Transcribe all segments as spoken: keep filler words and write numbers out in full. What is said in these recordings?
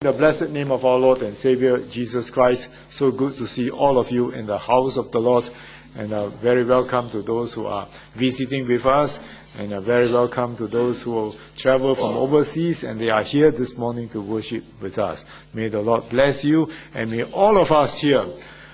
In the blessed name of our Lord and Savior, Jesus Christ, so good to see all of you in the house of the Lord. And uh, very welcome to those who are visiting with us. And uh, very welcome to those who travel from overseas and they are here this morning to worship with us. May the Lord bless you, and may all of us here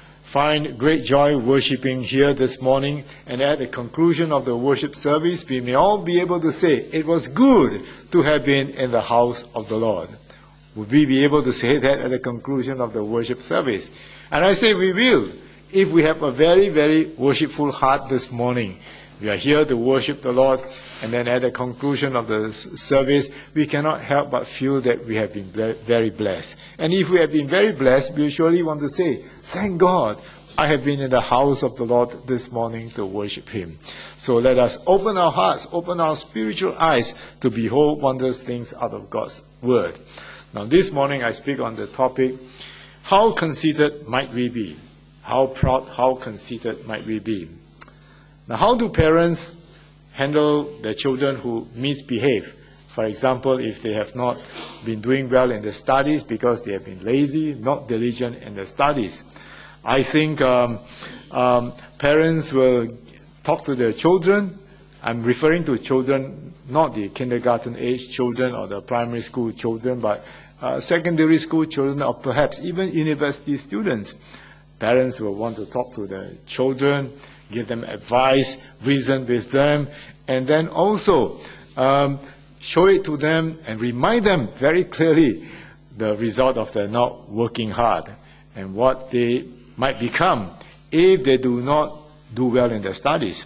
find great joy worshiping here this morning. And at the conclusion of the worship service, we may all be able to say, it was good to have been in the house of the Lord. Would we be able to say that at the conclusion of the worship service? And I say we will, if we have a very, very worshipful heart this morning. We are here to worship the Lord, and then at the conclusion of the service, we cannot help but feel that we have been very blessed. And if we have been very blessed, we surely want to say, thank God, I have been in the house of the Lord this morning to worship Him. So let us open our hearts, open our spiritual eyes to behold wondrous things out of God's Word. Now this morning I speak on the topic, how conceited might we be? How proud, how conceited might we be? Now how do parents handle their children who misbehave? For example, if they have not been doing well in their studies because they have been lazy, not diligent in their studies. I think um, um, parents will talk to their children. I'm referring to children, not the kindergarten age children or the primary school children, but uh, secondary school children or perhaps even university students. Parents will want to talk to the children, give them advice, reason with them, and then also um, show it to them and remind them very clearly the result of their not working hard and what they might become if they do not do well in their studies.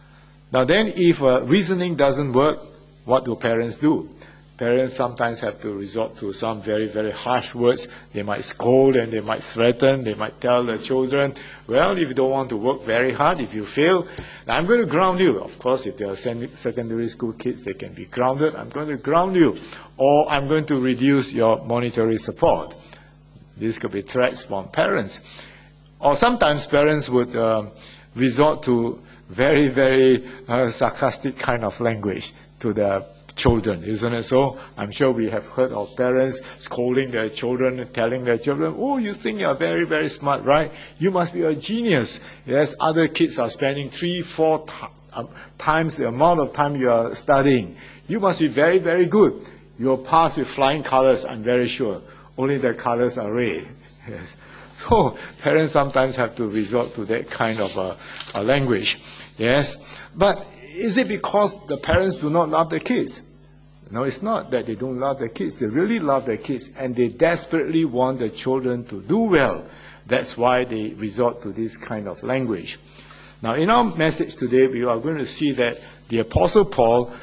Now then, if uh, reasoning doesn't work, what do parents do? Parents sometimes have to resort to some very, very harsh words. They might scold and they might threaten. They might tell the children, well, if you don't want to work very hard, if you fail, I'm going to ground you. Of course, if they are secondary school kids, they can be grounded. I'm going to ground you. Or I'm going to reduce your monetary support. This could be threats from parents. Or sometimes parents would uh, resort to very, very uh, sarcastic kind of language to the children, isn't it so? I'm sure we have heard of parents scolding their children, telling their children, oh, you think you're very, very smart, right? You must be a genius. Yes, other kids are spending three, four um, times the amount of time you are studying. You must be very, very good. You'll pass with flying colors, I'm very sure. Only the colors are red. Yes. So parents sometimes have to resort to that kind of a, a language. Yes. But is it because the parents do not love their kids? No, it's not that they don't love their kids. They really love their kids, and they desperately want their children to do well. That's why they resort to this kind of language. Now, in our message today, we are going to see that the Apostle Paul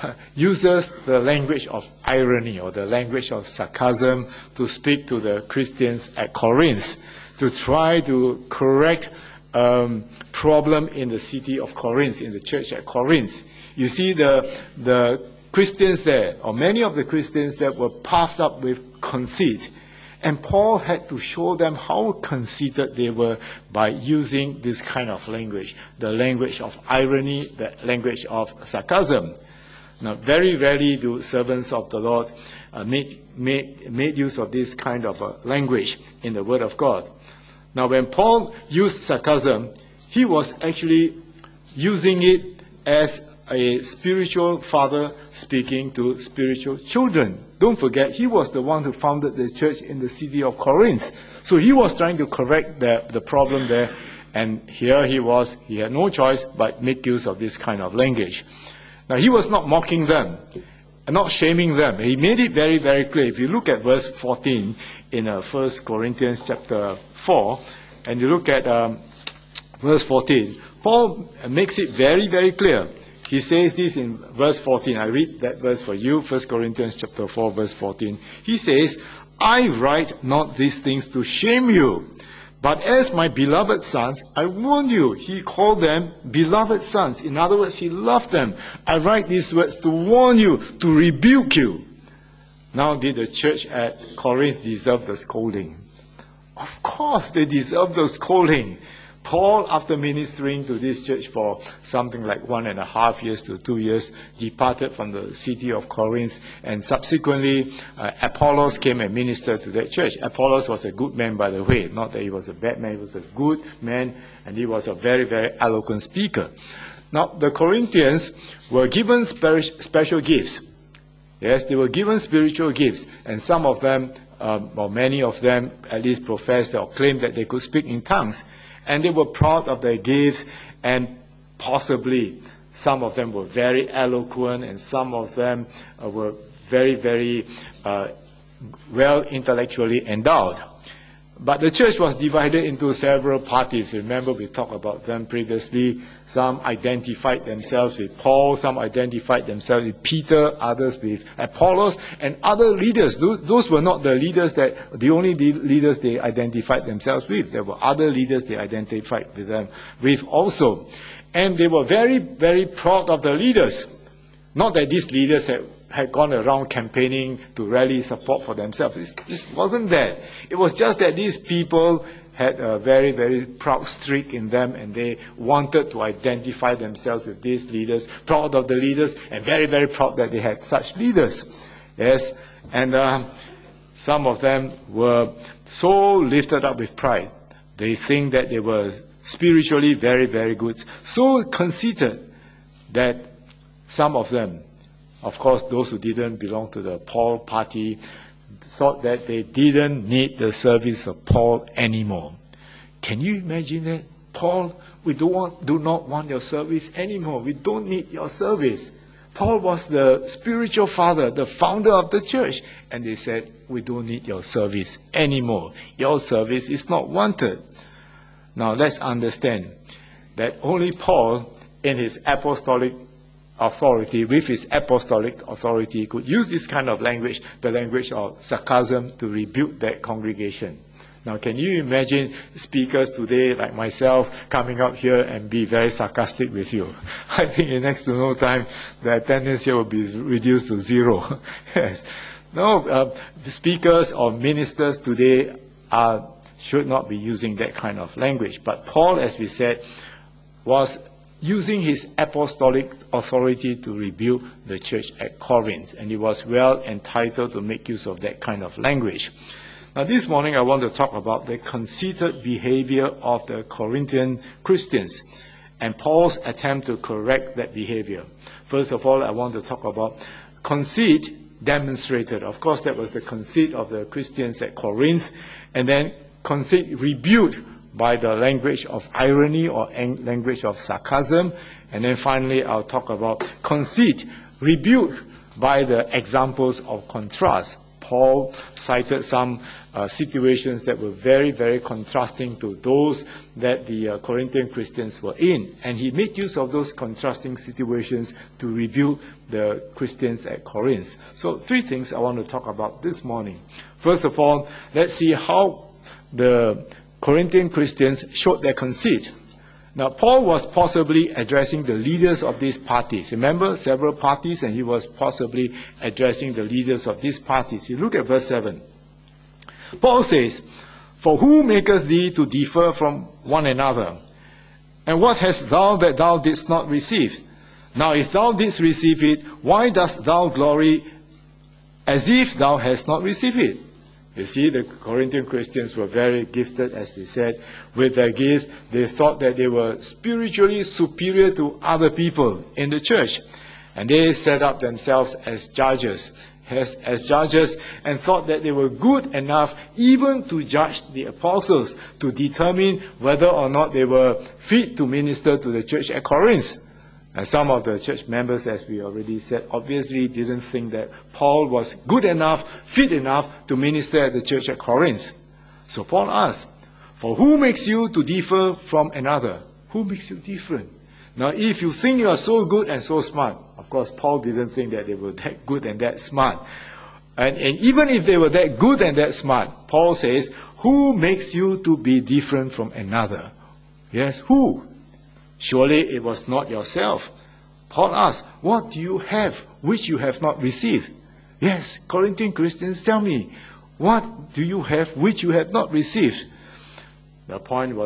uses the language of irony or the language of sarcasm to speak to the Christians at Corinth, to try to correct um, problem in the city of Corinth, in the church at Corinth. You see, the the Christians there, or many of the Christians there, were puffed up with conceit. And Paul had to show them how conceited they were by using this kind of language, the language of irony, the language of sarcasm. Now, very rarely do servants of the Lord uh, make, make, make use of this kind of uh, language in the Word of God. Now, when Paul used sarcasm, he was actually using it as a spiritual father speaking to spiritual children. Don't forget, he was the one who founded the church in the city of Corinth. So he was trying to correct the, the problem there. And here he was, he had no choice but make use of this kind of language. Now, he was not mocking them, not shaming them. He made it very, very clear. If you look at verse fourteen in uh, First Corinthians chapter four, and you look at um, verse fourteen, Paul makes it very, very clear. He says this in verse fourteen. I read that verse for you, First Corinthians chapter four, verse fourteen. He says, I write not these things to shame you, but as my beloved sons, I warn you. He called them beloved sons. In other words, he loved them. I write these words to warn you, to rebuke you. Now, did the church at Corinth deserve the scolding? Of course, they deserve the scolding. Paul, after ministering to this church for something like one and a half years to two years, departed from the city of Corinth, and subsequently uh, Apollos came and ministered to that church. Apollos was a good man, by the way, not that he was a bad man, he was a good man, and he was a very, very eloquent speaker. Now, the Corinthians were given spe- special gifts. Yes, they were given spiritual gifts, and some of them, um, or many of them, at least professed or claimed that they could speak in tongues. And they were proud of their gifts, and possibly some of them were very eloquent, and some of them uh, were very, very uh, well intellectually endowed. But the church was divided into several parties. Remember, we talked about them previously. Some identified themselves with Paul, some identified themselves with Peter, others with Apollos, and other leaders. Those were not the leaders that, the only leaders they identified themselves with. There were other leaders they identified with them with also. And they were very, very proud of the leaders. Not that these leaders had had gone around campaigning to rally support for themselves. It wasn't that. It was just that these people had a very, very proud streak in them, and they wanted to identify themselves with these leaders, proud of the leaders, and very, very proud that they had such leaders. Yes, and uh, some of them were so lifted up with pride. They think that they were spiritually very, very good, so conceited that some of them, of course, those who didn't belong to the Paul party, thought that they didn't need the service of Paul anymore. Can you imagine that? Paul, we do, want, do not want your service anymore. We don't need your service. Paul was the spiritual father, the founder of the church. And they said, we don't need your service anymore. Your service is not wanted. Now let's understand that only Paul, in his apostolic authority, with his apostolic authority, could use this kind of language, the language of sarcasm, to rebuke that congregation. Now, can you imagine speakers today like myself coming up here and be very sarcastic with you? I think in next to no time, the attendance here will be reduced to zero. Yes. No, uh, speakers or ministers today are, should not be using that kind of language. But Paul, as we said, was using his apostolic authority to rebuild the church at Corinth, and he was well entitled to make use of that kind of language. Now, this morning I want to talk about the conceited behavior of the Corinthian Christians and Paul's attempt to correct that behavior. First of all, I want to talk about conceit demonstrated. Of course, that was the conceit of the Christians at Corinth, and then conceit rebuked by the language of irony or language of sarcasm. And then finally, I'll talk about conceit rebuked by the examples of contrast. Paul cited some uh, situations that were very, very contrasting to those that the uh, Corinthian Christians were in. And he made use of those contrasting situations to rebuke the Christians at Corinth. So three things I want to talk about this morning. First of all, let's see how the Corinthian Christians showed their conceit. Now, Paul was possibly addressing the leaders of these parties. Remember, several parties, and he was possibly addressing the leaders of these parties. You look at verse seven. Paul says, "For who maketh thee to differ from one another? And what hast thou that thou didst not receive? Now, if thou didst receive it, why dost thou glory as if thou hast not received it?" You see, the Corinthian Christians were very gifted, as we said, with their gifts. They thought that they were spiritually superior to other people in the church. And they set up themselves as judges, as, as judges, and thought that they were good enough even to judge the apostles, to determine whether or not they were fit to minister to the church at Corinth. And some of the church members, as we already said, obviously didn't think that Paul was good enough, fit enough to minister at the church at Corinth. So Paul asked, "For who makes you to differ from another?" Who makes you different? Now, if you think you are so good and so smart, of course, Paul didn't think that they were that good and that smart. And, and even if they were that good and that smart, Paul says, who makes you to be different from another? Yes, who? Surely it was not yourself. Paul asked, what do you have which you have not received? Yes, Corinthian Christians, tell me, what do you have which you have not received? The point was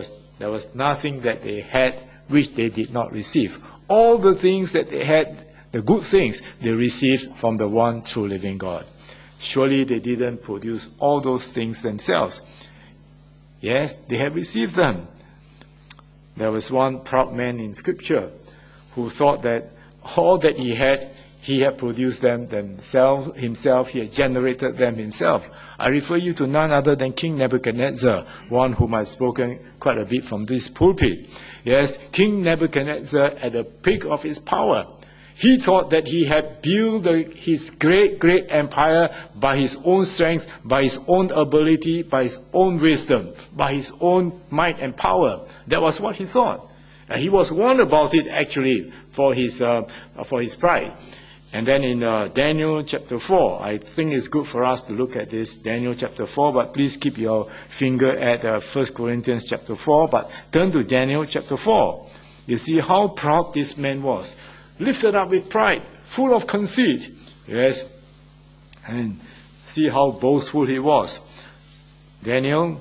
There was nothing that they had which they did not receive. All the things that they had, the good things, they received from the one true living God. Surely they didn't produce all those things themselves. Yes, they have received them. There was one proud man in Scripture who thought that all that he had, he had produced them themselves, himself, he had generated them himself. I refer you to none other than King Nebuchadnezzar, one whom I've spoken quite a bit from this pulpit. Yes, King Nebuchadnezzar at the peak of his power, he thought that he had built the, his great, great empire by his own strength, by his own ability, by his own wisdom, by his own might and power. That was what he thought. And he was warned about it actually for his, uh, for his pride. And then in uh, Daniel chapter four, I think it's good for us to look at this, Daniel chapter four, but please keep your finger at uh, First Corinthians chapter four, but turn to Daniel chapter four. You see how proud this man was. Lifted up with pride, full of conceit. Yes. And see how boastful he was. Daniel,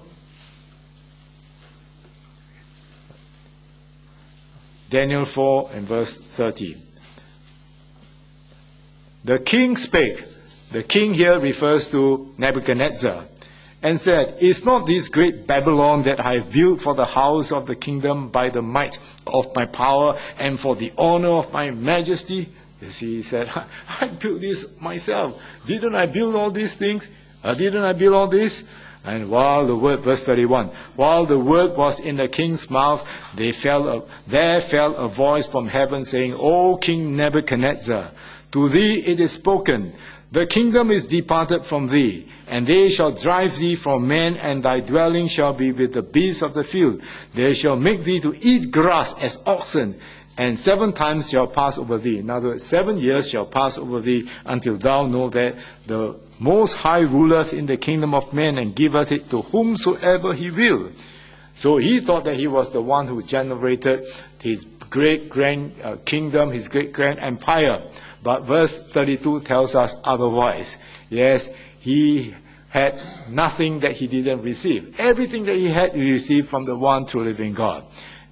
Daniel four and verse thirty. The king spake. The king here refers to Nebuchadnezzar, and said, Is not this great Babylon that I have built for the house of the kingdom by the might of my power and for the honor of my majesty? You see, he said, I built this myself. Didn't I build all these things? Uh, didn't I build all this? And while the word, verse thirty-one, while the word was in the king's mouth, they fell a, there fell a voice from heaven saying, O King Nebuchadnezzar, to thee it is spoken, the kingdom is departed from thee, and they shall drive thee from men, and thy dwelling shall be with the beasts of the field. They shall make thee to eat grass as oxen, and seven times shall pass over thee. In other words, seven years shall pass over thee, until thou know that the Most High ruleth in the kingdom of men, and giveth it to whomsoever he will. So he thought that he was the one who generated his great grand uh, kingdom, his great grand empire. But verse thirty-two tells us otherwise. Yes, he had nothing that he didn't receive. Everything that he had, he received from the one true living God.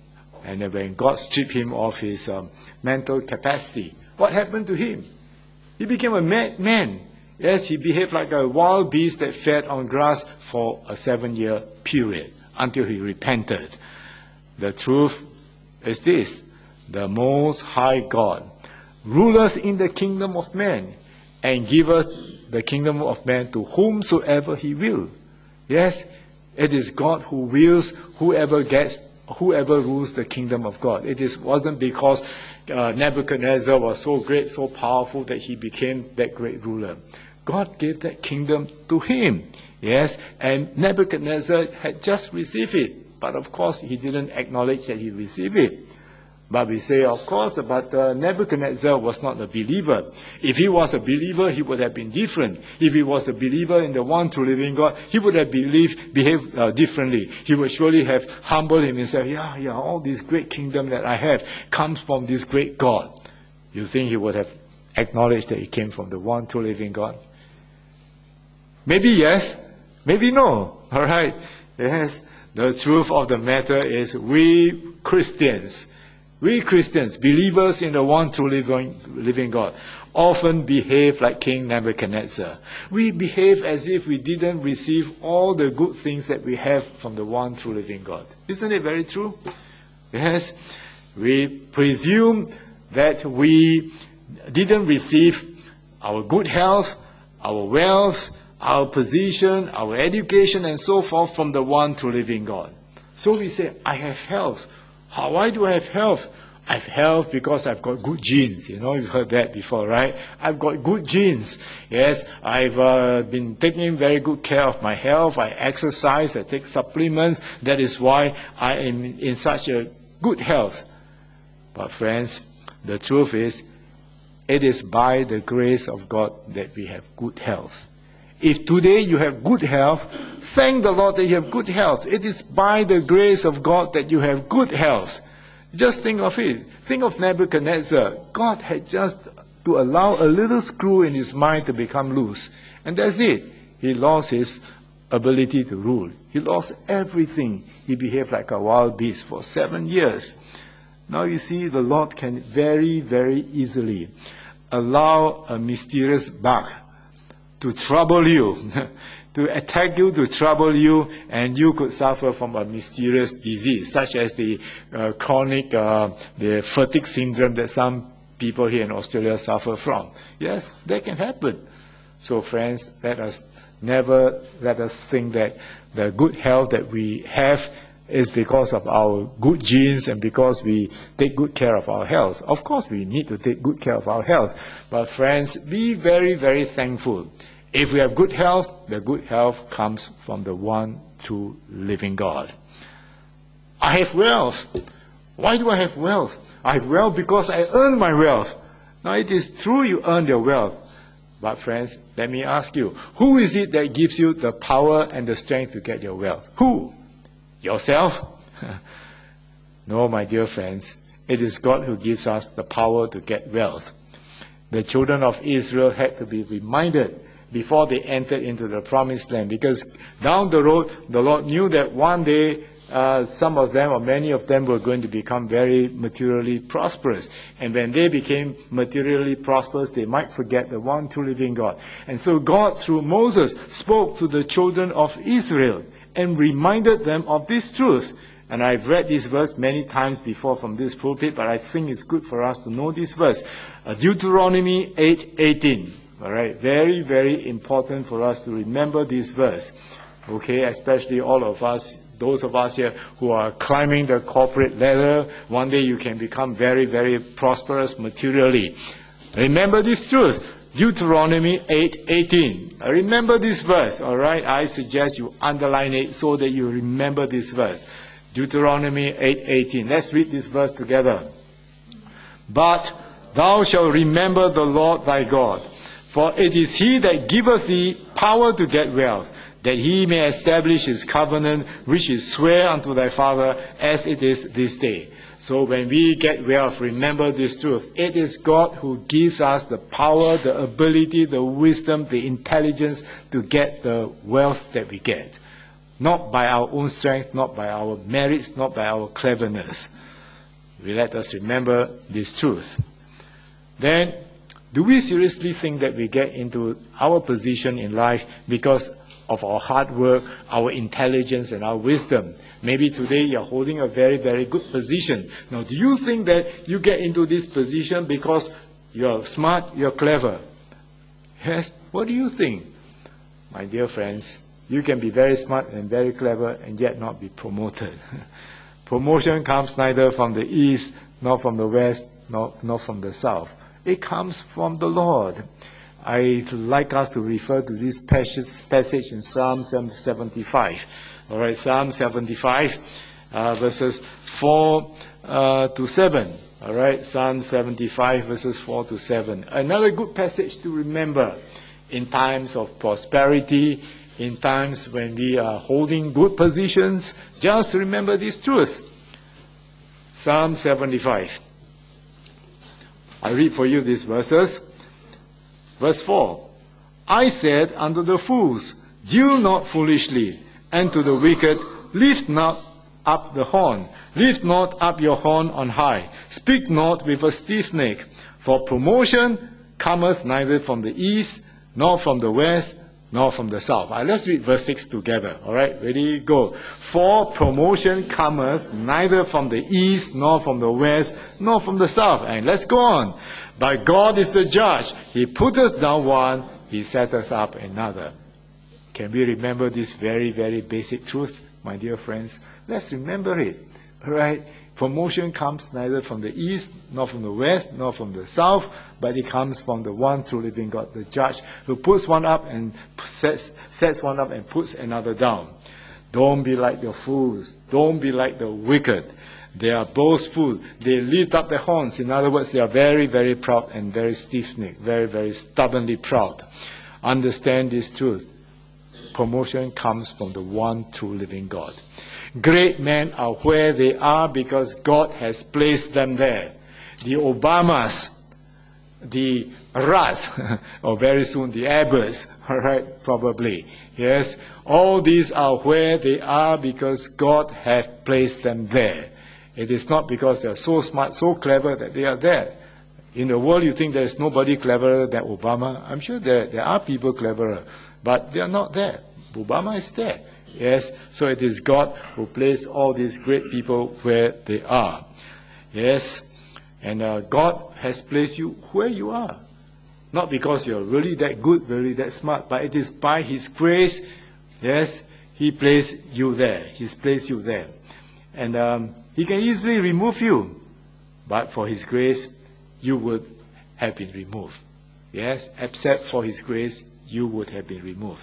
And then when God stripped him of his um, mental capacity, what happened to him? He became a madman. Yes, he behaved like a wild beast that fed on grass for a seven-year period until he repented. The truth is this: the Most High God ruleth in the kingdom of man, and giveth the kingdom of man to whomsoever he will. Yes, it is God who wills whoever gets, whoever rules the kingdom of God. It is, wasn't because uh, Nebuchadnezzar was so great, so powerful that he became that great ruler. God gave that kingdom to him. Yes, and Nebuchadnezzar had just received it. But of course, he didn't acknowledge that he received it. But we say, of course, but uh, Nebuchadnezzar was not a believer. If he was a believer, he would have been different. If he was a believer in the one true living God, he would have believed, behaved uh, differently. He would surely have humbled himself. Yeah, yeah, all this great kingdom that I have comes from this great God. You think he would have acknowledged that it came from the one true living God? Maybe yes, maybe no. All right. Yes. The truth of the matter is we Christians, We Christians, believers in the one true living, living God, often behave like King Nebuchadnezzar. We behave as if we didn't receive all the good things that we have from the one true living God. Isn't it very true? Yes. We presume that we didn't receive our good health, our wealth, our position, our education, and so forth from the one true living God. So we say, I have health. How, why do I have health? I have health because I've got good genes. You know, you've heard that before, right? I've got good genes. Yes, I've uh, been taking very good care of my health. I exercise, I take supplements. That is why I am in such a good health. But friends, the truth is, it is by the grace of God that we have good health. If today you have good health, thank the Lord that you have good health. It is by the grace of God that you have good health. Just think of it. Think of Nebuchadnezzar. God had just to allow a little screw in his mind to become loose. And that's it. He lost his ability to rule. He lost everything. He behaved like a wild beast for seven years. Now you see, the Lord can very, very easily allow a mysterious bug to trouble you, to attack you, to trouble you, and you could suffer from a mysterious disease, such as the uh, chronic, uh, the fatigue syndrome that some people here in Australia suffer from. Yes, that can happen. So friends, let us never let us think that the good health that we have is because of our good genes and because we take good care of our health. Of course, we need to take good care of our health. But friends, be very, very thankful. If we have good health, the good health comes from the one true living God. I have wealth. Why do I have wealth? I have wealth because I earn my wealth. Now, it is true you earn your wealth. But friends, let me ask you, who is it that gives you the power and the strength to get your wealth? Who? Yourself? No, my dear friends, it is God who gives us the power to get wealth. The children of Israel had to be reminded before they entered into the promised land, because down the road, the Lord knew that one day uh, some of them or many of them were going to become very materially prosperous. And when they became materially prosperous, they might forget the one true living God. And so God, through Moses, spoke to the children of Israel and reminded them of this truth. And I've read this verse many times before from this pulpit, but I think it's good for us to know this verse. Uh, Deuteronomy eight eighteen. All right, very, very important for us to remember this verse. Okay, especially all of us, those of us here who are climbing the corporate ladder. One day you can become very, very prosperous materially. Remember this truth. Deuteronomy eight eighteen. Remember this verse, all right? I suggest you underline it so that you remember this verse. Deuteronomy eight eighteen. Let's read this verse together. But thou shalt remember the Lord thy God, for it is he that giveth thee power to get wealth, that he may establish his covenant, which he sware unto thy father, as it is this day. So when we get wealth, remember this truth. It is God who gives us the power, the ability, the wisdom, the intelligence to get the wealth that we get. Not by our own strength, not by our merits, not by our cleverness. We let us remember this truth. Then, do we seriously think that we get into our position in life because of our hard work, our intelligence, and our wisdom? Maybe today you're holding a very, very good position. Now, do you think that you get into this position because you're smart, you're clever? Yes? What do you think? My dear friends, you can be very smart and very clever and yet not be promoted. Promotion comes neither from the east, nor from the west, nor, nor from the south. It comes from the Lord. I'd like us to refer to this passage in Psalm seventy-five. All right, Psalm seventy-five, uh, verses four uh, to seven. All right, Psalm seventy-five, verses four to seven. Another good passage to remember in times of prosperity, in times when we are holding good positions. Just remember this truth. Psalm seventy-five. I read for you these verses. Verse four. I said unto the fools, deal not foolishly, and to the wicked, lift not up the horn. Lift not up your horn on high. Speak not with a stiff neck. For promotion cometh neither from the east, nor from the west, nor from the south. Right, let's read verse six together. All right, ready, go. For promotion cometh neither from the east, nor from the west, nor from the south. And let's go on. But God is the judge. He putteth down one, he setteth up another. Can we remember this very, very basic truth, my dear friends? Let's remember it. All right? Promotion comes neither from the east, nor from the west, nor from the south, but it comes from the one true living God, the judge, who puts one up and sets, sets one up and puts another down. Don't be like the fools. Don't be like the wicked. They are boastful. They lift up their horns. In other words, they are very, very proud and very stiff-necked, very, very stubbornly proud. Understand this truth. Promotion comes from the one true living God. Great men are where they are because God has placed them there. The Obamas, the Russ, or very soon the Abbots, all right, probably. Yes, all these are where they are because God has placed them there. It is not because they are so smart, so clever that they are there. In the world, you think there is nobody cleverer than Obama. I'm sure there, there are people cleverer, but they are not there. Obama is there. Yes, so it is God who placed all these great people where they are. Yes, and uh, God has placed you where you are. Not because you're really that good, really that smart, but it is by His grace, yes, He placed you there. He's placed you there. And um, He can easily remove you, but for His grace, you would have been removed. Yes, except for His grace, you would have been removed.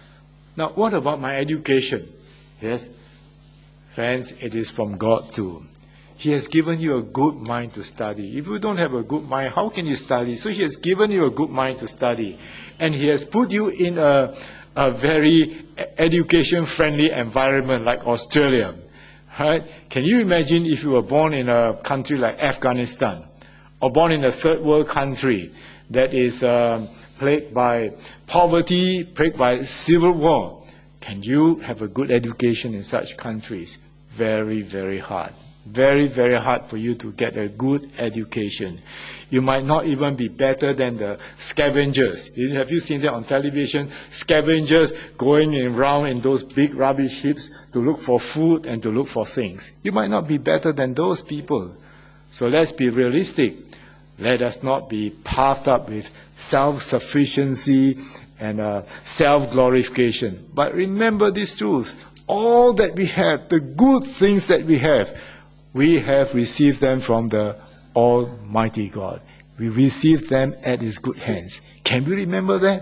Now, what about my education? Yes, friends, it is from God too. He has given you a good mind to study. If you don't have a good mind, how can you study? So He has given you a good mind to study. And He has put you in a, a very education-friendly environment like Australia. Right? Can you imagine if you were born in a country like Afghanistan, or born in a third world country that is um, plagued by poverty, plagued by civil war? Can you have a good education in such countries? Very, very hard. Very, very hard for you to get a good education. You might not even be better than the scavengers. Have you seen that on television? Scavengers going around in those big rubbish heaps to look for food and to look for things. You might not be better than those people. So let's be realistic. Let us not be puffed up with self-sufficiency and uh, self-glorification. But remember this truth. All that we have, the good things that we have, we have received them from the Almighty God. We received them at His good hands. Can we remember that?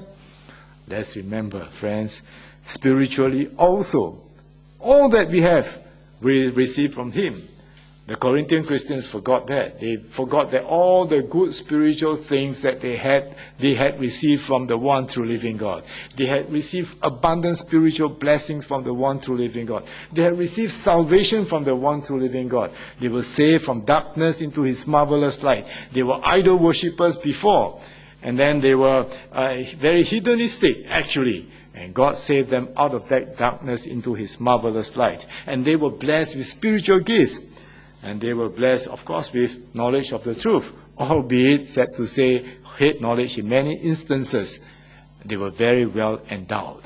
Let's remember, friends, spiritually also, all that we have, we received from Him. The Corinthian Christians forgot that. They forgot that all the good spiritual things that they had, they had received from the one true living God. They had received abundant spiritual blessings from the one true living God. They had received salvation from the one true living God. They were saved from darkness into His marvelous light. They were idol worshippers before. And then they were uh, very hedonistic, actually. And God saved them out of that darkness into His marvelous light. And they were blessed with spiritual gifts. And they were blessed, of course, with knowledge of the truth, albeit, sad to say, hate knowledge in many instances. They were very well endowed.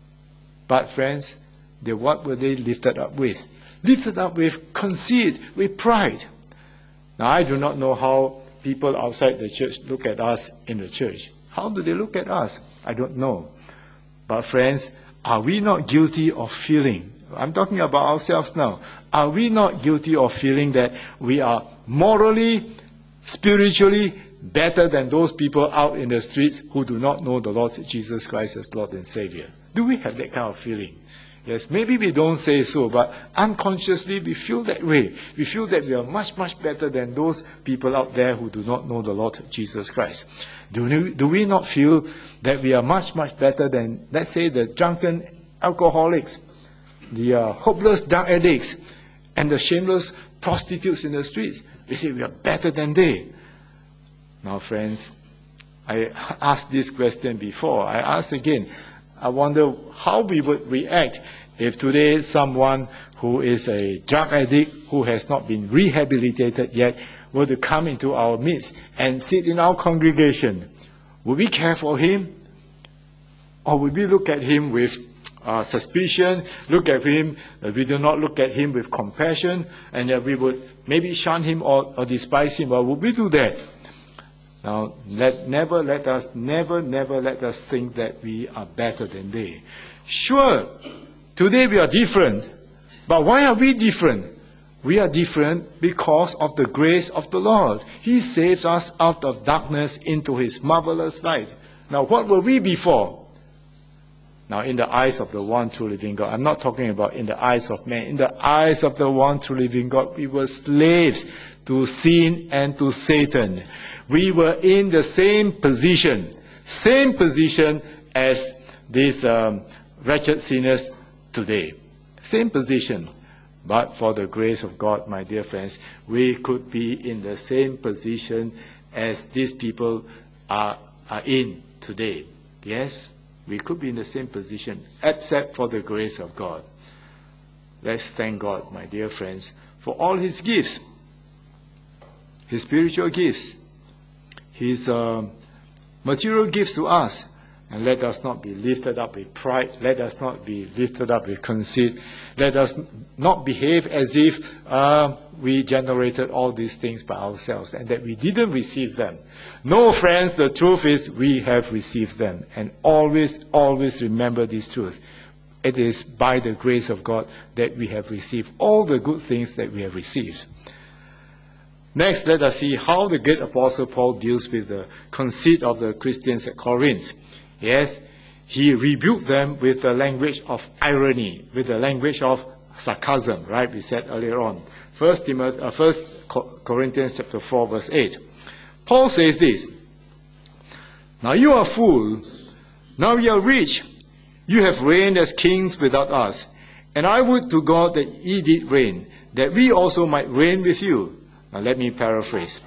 But friends, they, what were they lifted up with? Lifted up with conceit, with pride. Now, I do not know how people outside the church look at us in the church. How do they look at us? I don't know. But friends, are we not guilty of feeling? I'm talking about ourselves now. Are we not guilty of feeling that we are morally, spiritually better than those people out in the streets who do not know the Lord Jesus Christ as Lord and Savior? Do we have that kind of feeling? Yes, maybe we don't say so, but unconsciously we feel that way. We feel that we are much, much better than those people out there who do not know the Lord Jesus Christ. Do we, do we not feel that we are much, much better than, let's say, the drunken alcoholics, the uh, hopeless drug addicts, and the shameless prostitutes in the streets? We say we are better than they. Now, friends, I asked this question before. I ask again. I wonder how we would react if today someone who is a drug addict, who has not been rehabilitated yet, were to come into our midst and sit in our congregation. Would we care for him? Or would we look at him with uh, suspicion, look at him, uh, we do not look at him with compassion, and uh, we would maybe shun him or, or despise him? Or would we do that? Now, let, never let us, never, never let us think that we are better than they. Sure, today we are different. But why are we different? We are different because of the grace of the Lord. He saves us out of darkness into His marvelous light. Now, what were we before? Now, in the eyes of the one true living God, I'm not talking about in the eyes of man. In the eyes of the one true living God, we were slaves to sin and to Satan. We were in the same position, same position as these um, wretched sinners today. Same position. But for the grace of God, my dear friends, we could be in the same position as these people are, are in today. Yes, we could be in the same position, except for the grace of God. Let's thank God, my dear friends, for all His gifts, His spiritual gifts, His um, material gifts to us. And let us not be lifted up with pride. Let us not be lifted up with conceit. Let us not behave as if uh, we generated all these things by ourselves and that we didn't receive them. No, friends, the truth is we have received them. And always, always remember this truth. It is by the grace of God that we have received all the good things that we have received. Next, let us see how the great Apostle Paul deals with the conceit of the Christians at Corinth. Yes, he rebuked them with the language of irony, with the language of sarcasm, right? We said earlier on. First Timothy, uh, First Corinthians chapter four, verse eight. Paul says this, "Now you are full, now you are rich, you have reigned as kings without us. And I would to God that ye did reign, that we also might reign with you." Now let me paraphrase.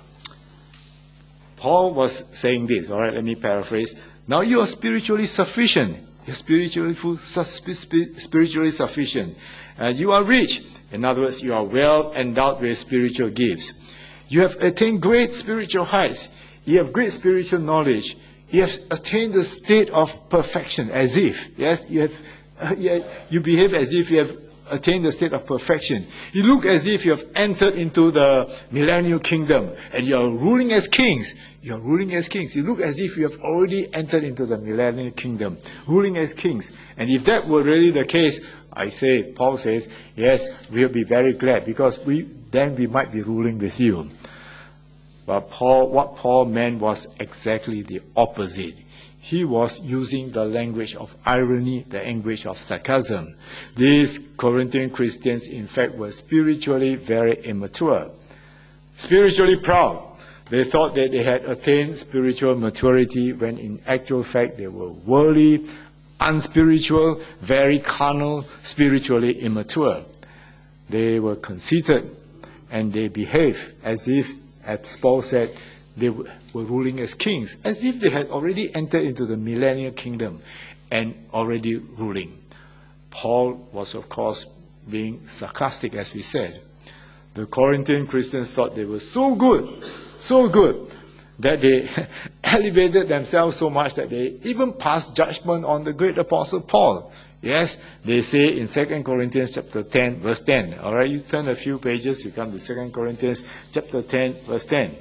Paul was saying this, all right, let me paraphrase. Now you are spiritually sufficient. You're spiritually full, spiritually sufficient. And you are rich. In other words, you are well endowed with spiritual gifts. You have attained great spiritual heights. You have great spiritual knowledge. You have attained the state of perfection, as if, yes, you have, uh, you, you behave as if you have attained the state of perfection. You look as if you have entered into the millennial kingdom and you are ruling as kings. You are ruling as kings. You look as if you have already entered into the millennial kingdom, ruling as kings. And if that were really the case, I say, Paul says, yes, we'll be very glad because we then we might be ruling with you. But Paul, what Paul meant was exactly the opposite. He was using the language of irony, the language of sarcasm. These Corinthian Christians, in fact, were spiritually very immature, spiritually proud. They thought that they had attained spiritual maturity when in actual fact they were worldly, unspiritual, very carnal, spiritually immature. They were conceited and they behaved as if, as Paul said, they were ruling as kings, as if they had already entered into the millennial kingdom and already ruling. Paul was, of course, being sarcastic, as we said. The Corinthian Christians thought they were so good, so good, that they elevated themselves so much that they even passed judgment on the great Apostle Paul. Yes, they say in Second Corinthians chapter ten, verse ten. All right, you turn a few pages, you come to Second Corinthians chapter ten, verse ten.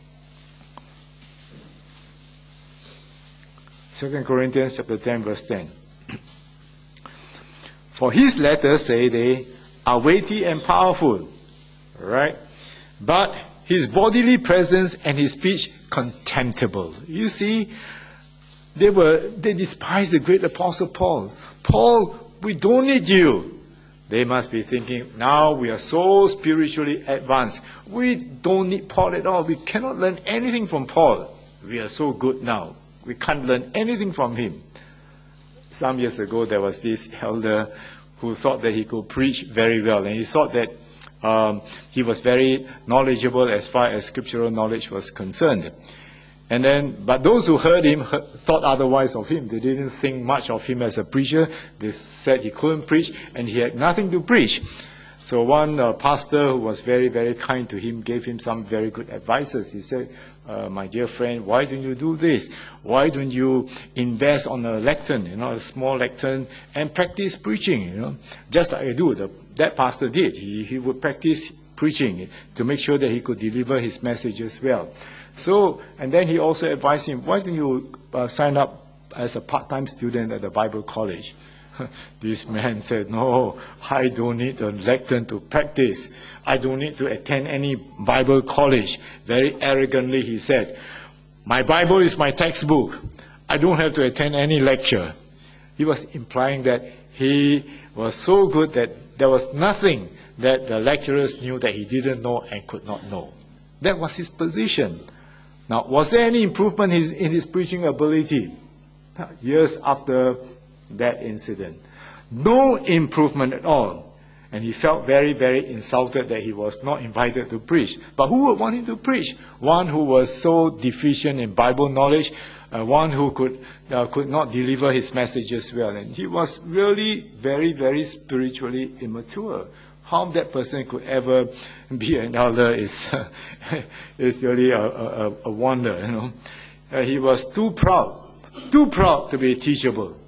Second Corinthians chapter ten, verse ten. For his letters, say they, are weighty and powerful, right? But his bodily presence and his speech contemptible. You see, they were they despised the great Apostle Paul. Paul, we don't need you. They must be thinking, now we are so spiritually advanced. We don't need Paul at all. We cannot learn anything from Paul. We are so good now. We can't learn anything from him. Some years ago, there was this elder who thought that he could preach very well, and he thought that um, he was very knowledgeable as far as scriptural knowledge was concerned. And then, but those who heard him heard, thought otherwise of him. They didn't think much of him as a preacher. They said he couldn't preach, and he had nothing to preach. So one uh, pastor who was very, very kind to him gave him some very good advices. He said, uh, my dear friend, why don't you do this? Why don't you invest on a lectern, you know, a small lectern, and practice preaching, you know, just like I do. The, that pastor did. He, he would practice preaching to make sure that he could deliver his messages well. So, and then he also advised him, why don't you uh, sign up as a part-time student at the Bible college? This man said, no, I don't need a lectern to practice. I don't need to attend any Bible college. Very arrogantly he said, my Bible is my textbook. I don't have to attend any lecture. He was implying that he was so good that there was nothing that the lecturers knew that he didn't know and could not know. That was his position. Now, was there any improvement in his, in his preaching ability? Years after that incident, no improvement at all. And he felt very, very insulted that he was not invited to preach. But who would want him to preach? One who was so deficient in Bible knowledge, uh, one who could uh, could not deliver his messages well. And he was really very, very spiritually immature. How that person could ever be an elder is, is really a, a, a wonder, you know. Uh, he was too proud, too proud to be teachable.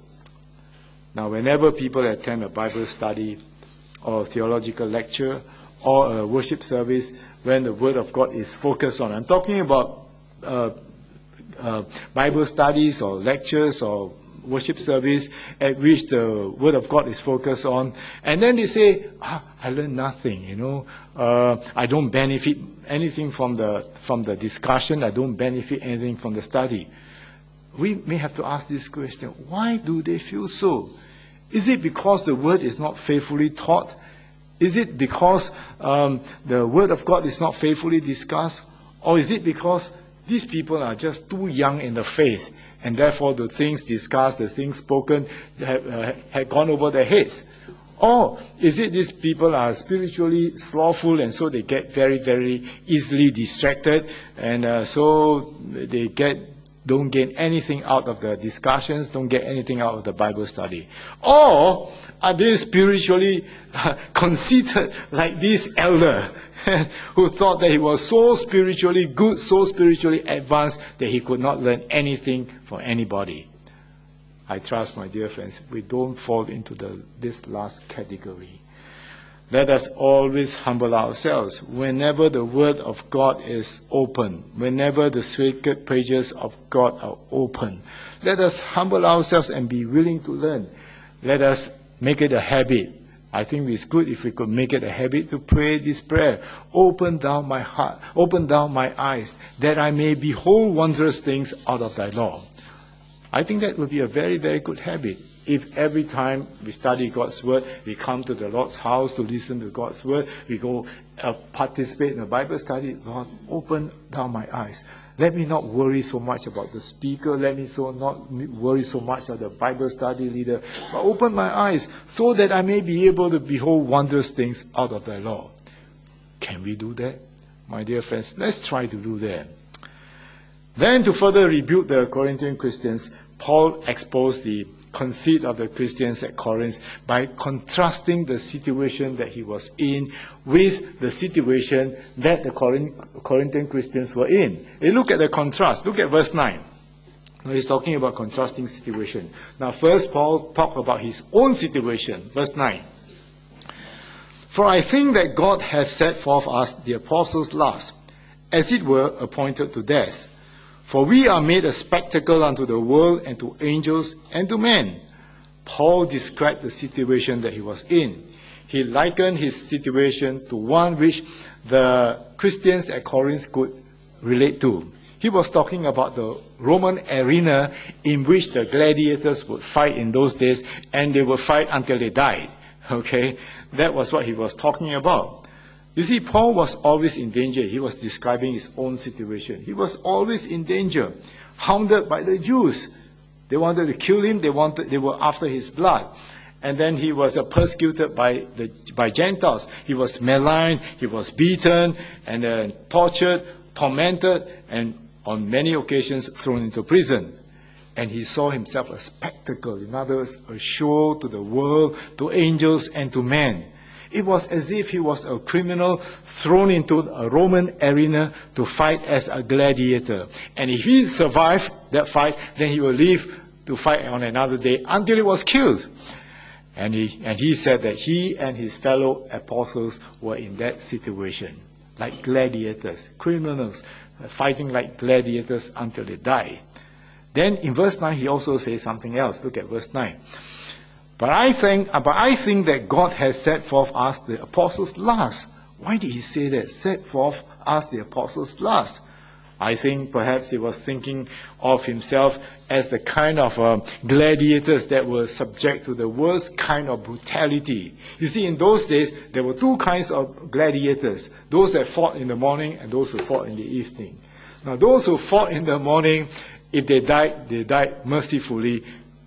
Now, whenever people attend a Bible study or a theological lecture or a worship service, when the Word of God is focused on, I'm talking about uh, uh, Bible studies or lectures or worship service at which the Word of God is focused on, and then they say, ah, I learned nothing, you know, uh, I don't benefit anything from the from the discussion, I don't benefit anything from the study. We may have to ask this question, why do they feel so? Is it because the Word is not faithfully taught? Is it because um, the Word of God is not faithfully discussed? Or is it because these people are just too young in the faith, and therefore the things discussed, the things spoken, have, uh, had gone over their heads? Or is it these people are spiritually slothful, and so they get very, very easily distracted, and uh, so they get don't get anything out of the discussions, don't get anything out of the Bible study? Or are they spiritually uh, conceited like this elder who thought that he was so spiritually good, so spiritually advanced that he could not learn anything from anybody? I trust, my dear friends, we don't fall into the, this last category. Let us always humble ourselves. Whenever the Word of God is open, whenever the sacred pages of God are open, let us humble ourselves and be willing to learn. Let us make it a habit. I think it's good if we could make it a habit to pray this prayer. Open down my heart, open down my eyes, that I may behold wondrous things out of thy law. I think that would be a very, very good habit. If every time we study God's Word, we come to the Lord's house to listen to God's Word, we go uh, participate in a Bible study, Lord, open down my eyes. Let me not worry so much about the speaker. Let me so not worry so much about the Bible study leader. But open my eyes so that I may be able to behold wondrous things out of thy law. Can we do that? My dear friends, let's try to do that. Then, to further rebuke the Corinthian Christians, Paul exposed the conceit of the Christians at Corinth by contrasting the situation that he was in with the situation that the Corinthian Christians were in. And look at the contrast. Look at verse nine. He's talking about contrasting situation. Now, first, Paul talked about his own situation. Verse nine. For I think that God has set forth us, the apostles, last, as it were appointed to death. For we are made a spectacle unto the world, and to angels, and to men. Paul described the situation that he was in. He likened his situation to one which the Christians at Corinth could relate to. He was talking about the Roman arena in which the gladiators would fight in those days, and they would fight until they died. Okay? That was what he was talking about. You see, Paul was always in danger. He was describing his own situation. He was always in danger, hounded by the Jews. They wanted to kill him. They wanted. They were after his blood. And then he was uh, persecuted by the by Gentiles. He was maligned. He was beaten and uh, tortured, tormented, and on many occasions thrown into prison. And he saw himself a spectacle. In other words, a show to the world, to angels, and to men. It was as if he was a criminal thrown into a Roman arena to fight as a gladiator. And if he survived that fight, then he will live to fight on another day until he was killed. And he, and he said that he and his fellow apostles were in that situation, like gladiators, criminals, fighting like gladiators until they die. Then in verse nine, he also says something else. Look at verse nine. But I think, but I think that God has set forth us, the apostles, last. Why did he say that? Set forth us, the apostles, last. I think perhaps he was thinking of himself as the kind of uh, gladiators that were subject to the worst kind of brutality. You see, in those days, there were two kinds of gladiators. Those that fought in the morning and those who fought in the evening. Now, those who fought in the morning, if they died, they died mercifully,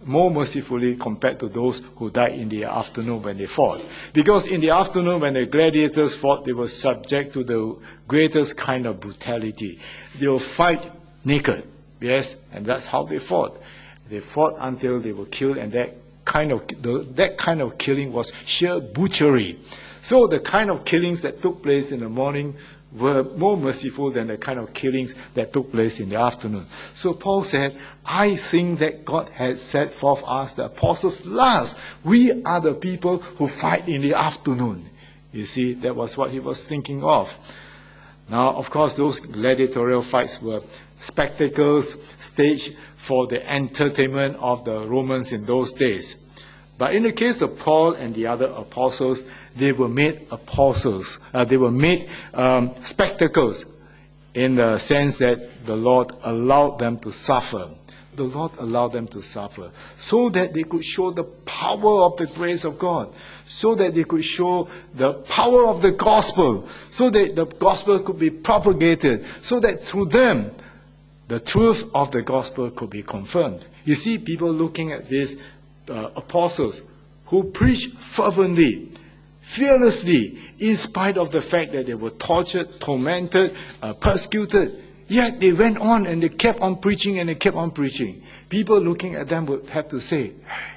more mercifully compared to those who died in the afternoon when they fought. Because in the afternoon when the gladiators fought, they were subject to the greatest kind of brutality. They will fight naked, yes, and that's how they fought. They fought until they were killed, and that kind of the, that kind of killing was sheer butchery. So the kind of killings that took place in the morning were more merciful than the kind of killings that took place in the afternoon. So Paul said, I think that God has set forth us, the apostles, last. We are the people who fight in the afternoon. You see, that was what he was thinking of. Now, of course, those gladiatorial fights were spectacles staged for the entertainment of the Romans in those days. But in the case of Paul and the other apostles, they were made apostles. Uh, they were made um, spectacles in the sense that the Lord allowed them to suffer. The Lord allowed them to suffer so that they could show the power of the grace of God, so that they could show the power of the gospel, so that the gospel could be propagated, so that through them, the truth of the gospel could be confirmed. You see people looking at these uh, apostles who preached fervently, fearlessly, in spite of the fact that they were tortured, tormented, uh, persecuted. Yet they went on and they kept on preaching and they kept on preaching. People looking at them would have to say, hey,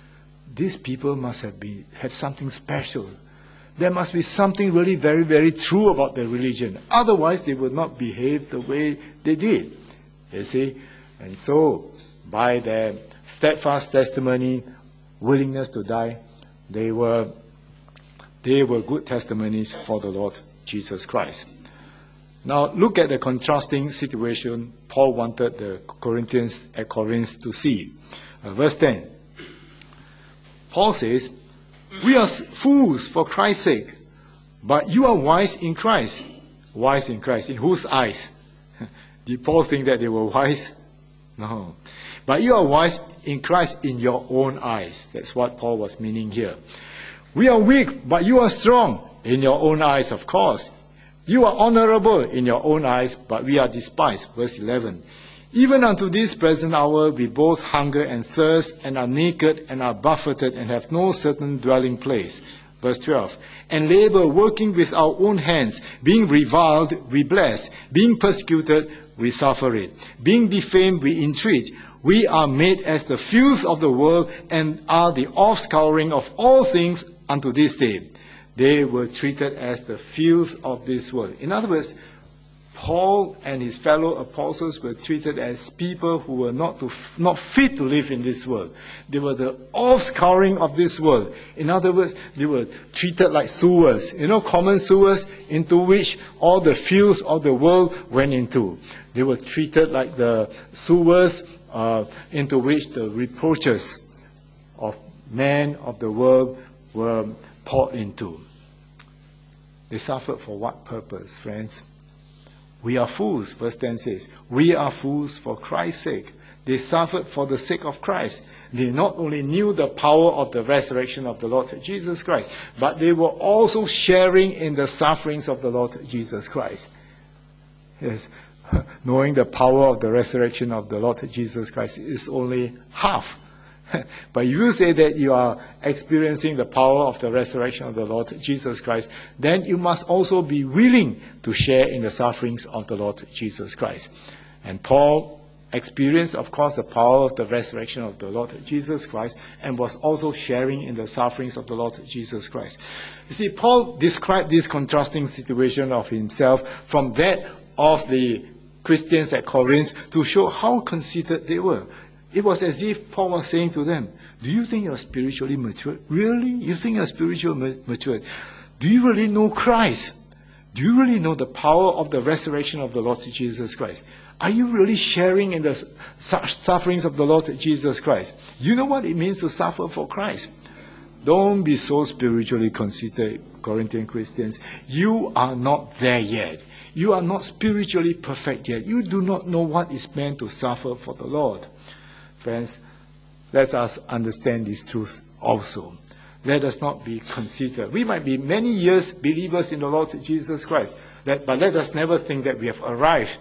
these people must have been, have something special. There must be something really very, very true about their religion. Otherwise, they would not behave the way they did. You see? And so, by their steadfast testimony, willingness to die, they were They were good testimonies for the Lord Jesus Christ. Now, look at the contrasting situation Paul wanted the Corinthians at Corinth to see. Uh, verse ten. Paul says, we are fools for Christ's sake, but you are wise in Christ. Wise in Christ. In whose eyes? Did Paul think that they were wise? No. But you are wise in Christ in your own eyes. That's what Paul was meaning here. We are weak, but you are strong in your own eyes, of course. You are honorable in your own eyes, but we are despised. Verse eleven. Even unto this present hour we both hunger and thirst, and are naked, and are buffeted, and have no certain dwelling place. Verse twelve. And labor, working with our own hands, being reviled, we bless. Being persecuted, we suffer it. Being defamed, we entreat. We are made as the filth of the world, and are the offscouring of all things unto this day. They were treated as the filth of this world. In other words, Paul and his fellow apostles were treated as people who were not to, not fit to live in this world. They were the offscouring of this world. In other words, they were treated like sewers, you know, common sewers into which all the filth of the world went into. They were treated like the sewers uh, into which the reproaches of men of the world were poured into. They suffered for what purpose, friends? We are fools, verse ten says. We are fools for Christ's sake. They suffered for the sake of Christ. They not only knew the power of the resurrection of the Lord Jesus Christ, but they were also sharing in the sufferings of the Lord Jesus Christ. Yes, knowing the power of the resurrection of the Lord Jesus Christ is only half. But you say that you are experiencing the power of the resurrection of the Lord Jesus Christ, then you must also be willing to share in the sufferings of the Lord Jesus Christ. And Paul experienced, of course, the power of the resurrection of the Lord Jesus Christ, and was also sharing in the sufferings of the Lord Jesus Christ. You see, Paul described this contrasting situation of himself from that of the Christians at Corinth to show how conceited they were. It was as if Paul was saying to them, do you think you're spiritually mature? Really? You think you're spiritually mature? Do you really know Christ? Do you really know the power of the resurrection of the Lord Jesus Christ? Are you really sharing in the sufferings of the Lord Jesus Christ? You know what it means to suffer for Christ? Don't be so spiritually conceited, Corinthian Christians. You are not there yet. You are not spiritually perfect yet. You do not know what it meant to suffer for the Lord. Friends, let us understand this truth also. Let us not be conceited. We might be many years believers in the Lord Jesus Christ, that, but let us never think that we have arrived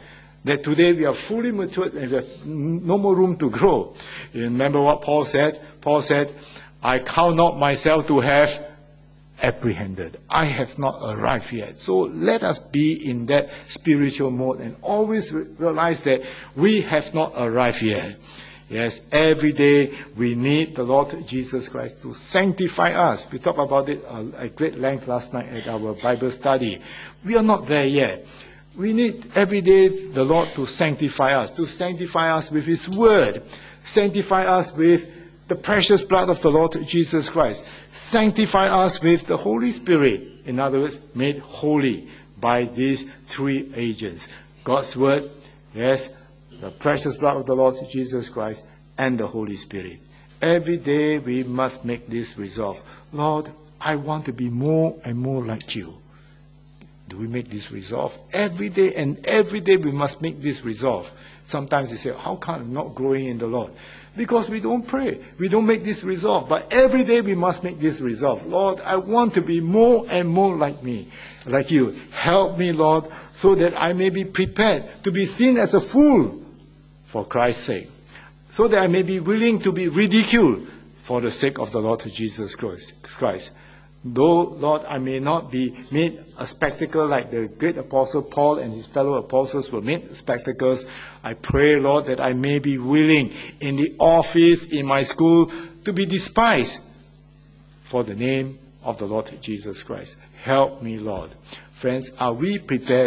that today we are fully matured and we have no more room to grow. You remember what Paul said? Paul said, I count not myself to have apprehended. I have not arrived yet. So let us be in that spiritual mode and always realize that we have not arrived yet. Yes, every day we need the Lord Jesus Christ to sanctify us. We talked about it at great length last night at our Bible study. We are not there yet. We need every day the Lord to sanctify us, to sanctify us with His Word, sanctify us with the precious blood of the Lord Jesus Christ, sanctify us with the Holy Spirit. In other words, made holy by these three agents. God's Word, yes, the precious blood of the Lord Jesus Christ, and the Holy Spirit. Every day we must make this resolve. Lord, I want to be more and more like you. Do we make this resolve? Every day and every day we must make this resolve. Sometimes you say, how come I'm not growing in the Lord? Because we don't pray. We don't make this resolve. But every day we must make this resolve. Lord, I want to be more and more like me, like you. Help me, Lord, so that I may be prepared to be seen as a fool for Christ's sake. So that I may be willing to be ridiculed for the sake of the Lord Jesus Christ. Though, Lord, I may not be made a spectacle like the great apostle Paul and his fellow apostles were made spectacles, I pray, Lord, that I may be willing in the office, in my school, to be despised for the name of the Lord Jesus Christ. Help me, Lord. Friends, are we prepared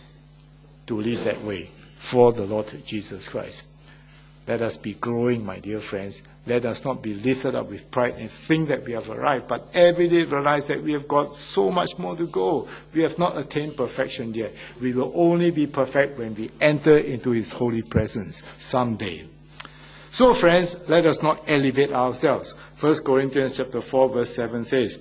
to live that way for the Lord Jesus Christ? Let us be growing, my dear friends. Let us not be lifted up with pride and think that we have arrived, but every day realize that we have got so much more to go. We have not attained perfection yet. We will only be perfect when we enter into His holy presence someday. So, friends, let us not elevate ourselves. First Corinthians chapter four, verse seven says,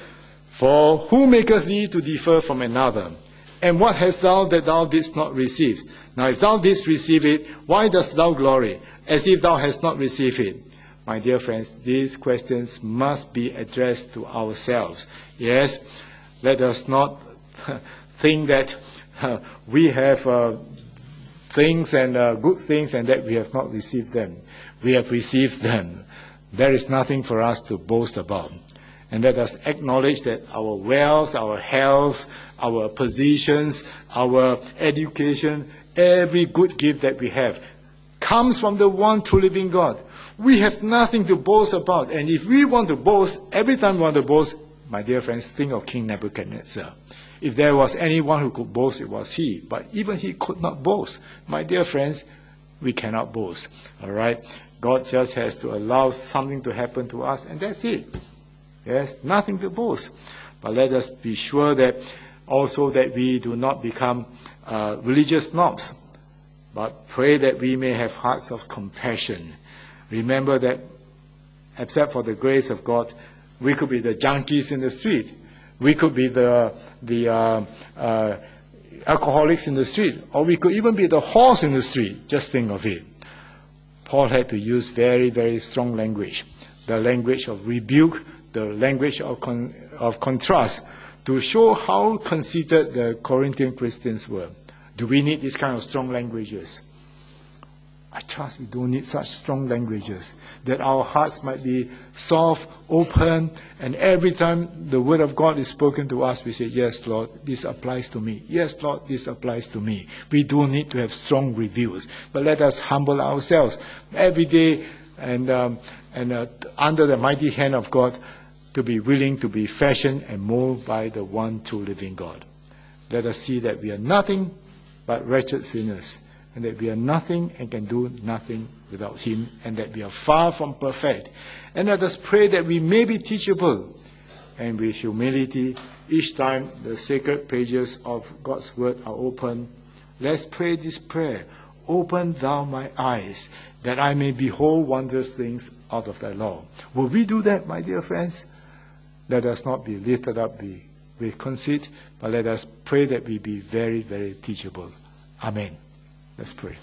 For who maketh thee to differ from another? And what hast thou that thou didst not receive? Now if thou didst receive it, why dost thou glory, as if thou hast not received it? My dear friends, these questions must be addressed to ourselves. Yes, let us not think that uh, we have uh, things and uh, good things and that we have not received them. We have received them. There is nothing for us to boast about. And let us acknowledge that our wealth, our health, our positions, our education, every good gift that we have comes from the one true living God. We have nothing to boast about. And if we want to boast, every time we want to boast, my dear friends, think of King Nebuchadnezzar. If there was anyone who could boast, it was he. But even he could not boast. My dear friends, we cannot boast. All right? God just has to allow something to happen to us, and that's it. Yes, nothing to boast. But let us be sure that also that we do not become uh, religious snobs, but pray that we may have hearts of compassion. Remember that, except for the grace of God, we could be the junkies in the street. We could be the, the uh, uh, alcoholics in the street. Or we could even be the horse in the street. Just think of it. Paul had to use very, very strong language. The language of rebuke, the language of, con of contrast, to show how conceited the Corinthian Christians were. Do we need this kind of strong languages? I trust we don't need such strong languages, that our hearts might be soft, open, and every time the word of God is spoken to us, we say, yes, Lord, this applies to me. Yes, Lord, this applies to me. We do need to have strong reviews, but let us humble ourselves every day and, um, and uh, under the mighty hand of God, to be willing to be fashioned and molded by the one true living God. Let us see that we are nothing but wretched sinners, and that we are nothing and can do nothing without Him, and that we are far from perfect. And let us pray that we may be teachable, and with humility, each time the sacred pages of God's Word are open, let's pray this prayer. Open thou my eyes, that I may behold wondrous things out of thy law. Will we do that, my dear friends? Let us not be lifted up with conceit, but let us pray that we be very, very teachable. Amen. Let's pray.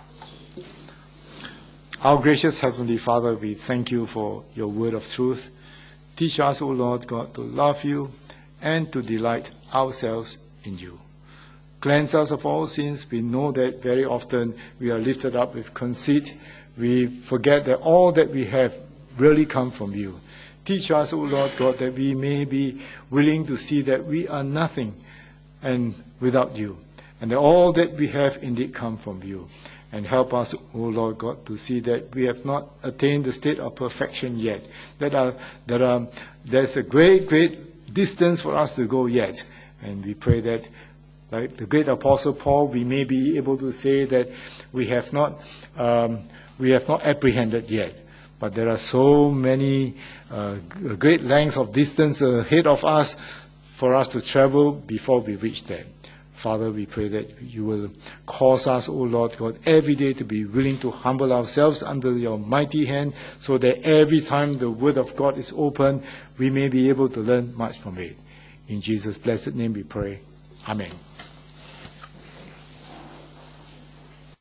Our gracious Heavenly Father, we thank you for your word of truth. Teach us, O Lord God, to love you and to delight ourselves in you. Cleanse us of all sins. We know that very often we are lifted up with conceit. We forget that all that we have really come from you. Teach us, O Lord God, that we may be willing to see that we are nothing and without you, and that all that we have indeed come from you. And help us, O Lord God, to see that we have not attained the state of perfection yet. That are, that are, there's a great, great distance for us to go yet. And we pray that, like the great Apostle Paul, we may be able to say that we have not, um, we have not apprehended yet. But there are so many uh, great lengths of distance ahead of us for us to travel before we reach there. Father, we pray that you will cause us, O Lord God, every day to be willing to humble ourselves under your mighty hand, so that every time the word of God is open, we may be able to learn much from it. In Jesus' blessed name we pray. Amen.